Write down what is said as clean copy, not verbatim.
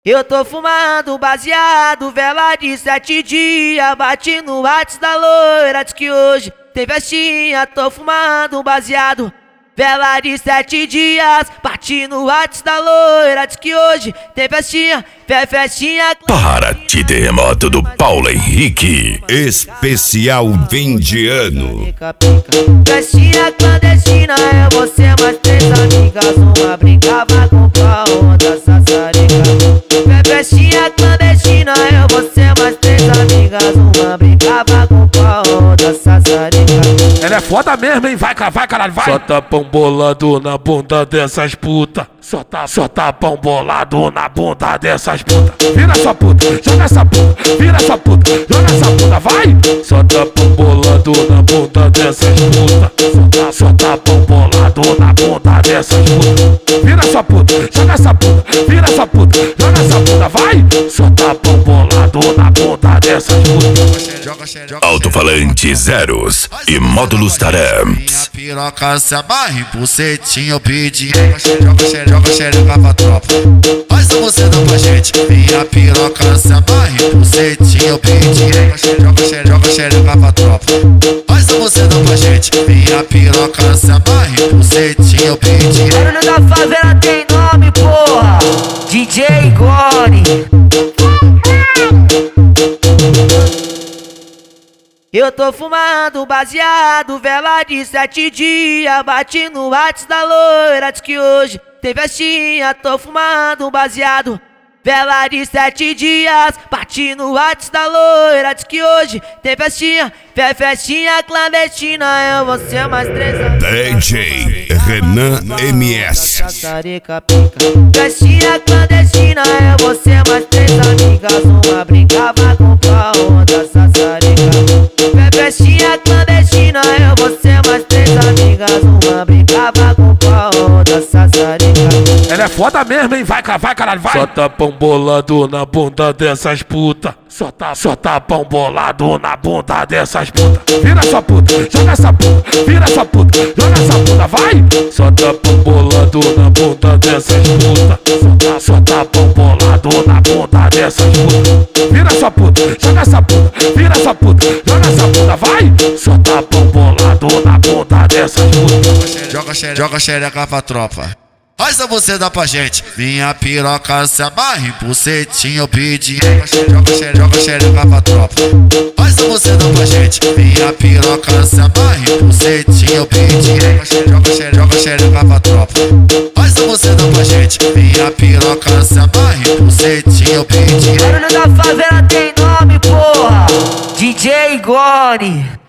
Eu tô fumando baseado, vela de 7 dias. Bati no WhatsApp da loira, diz que hoje tem festinha. Tô fumando baseado, vela de 7 dias. Bati no WhatsApp da loira, diz que hoje tem festinha. Festinha. Para de terremoto do Paulo Henrique. Especial fim de ano. Festinha clandestina, é você mais 3 amigas. Uma brincava com pau, outra sassarica. Festinha clandestina, é você mais 3 amigas. Uma brincava com pau, outra sassarica. Ela é foda mesmo, hein? Vai, caralho, vai! Só tá pão bolado na bunda dessas puta. Só tá pão bolado na bunda dessas puta. Vira sua puta, joga essa puta. Vira sua puta, joga essa puta, vai! Só tá pão bolado na bunda dessas puta. Só tá pão bolado na bunda dessas puta. Vira sua puta, joga essa puta. Vira sua puta, joga essa puta, vai! Só tá pão bolado na bunda dessas puta. Alto-falante zeros e módulos Taramps. Piroca se amarra em bucetinha, eu pedi. Joga xereca pra tropa. Faz a você dá pra gente. Minha piroca se amarra em bucetinha, eu pedi. Joga xereca pra tropa. Faz a você dá pra gente. Minha piroca se amarra em bucetinha, eu pedi. Barulho da favela tem nome, porra. DJ Gone. Eu tô fumando baseado, vela de 7 dias. Bati no WhatsApp da loira, diz que hoje tem festinha. Tô fumando baseado, vela de 7 dias. Bati no WhatsApp da loira, diz que hoje tem festinha. Festinha clandestina, é você mais 3 DJ Renan MS. Festinha clandestina, é você mais 3 amigas. Uma brincava com pau, outra sassarica. Festinha clandestina, é você mais 3 amigas. Uma brincava com pau, outra sassarica. Ela é foda mesmo, hein? Vai, caralho, vai! Só tá pão bolado na bunda dessas puta. Só tá pão bolado na bunda dessas puta. Vira sua puta, joga essa puta. Vira sua puta, joga essa puta, vai! Só tá pão bolado na bunda dessas puta. Só tá pão bolado na bunda dessas puta. Vira sua puta, joga essa puta. Vira sua puta, joga essa puta, vai! Só tá pão bolado na bunda dessas puta. Joga xereca pra tropa. Faz a você dá pra gente. Minha piroca se amarra em bucetinha, eu pedi. Joga xereca pra tropa. Faz a você dá pra gente. Minha piroca se amarra em bucetinha, eu pedi. Joga xereca pra tropa. Faz a você dá pra gente. Minha piroca se amarra em bucetinha, eu pedi. Barulho da favela tem nome, porra. DJ Gone.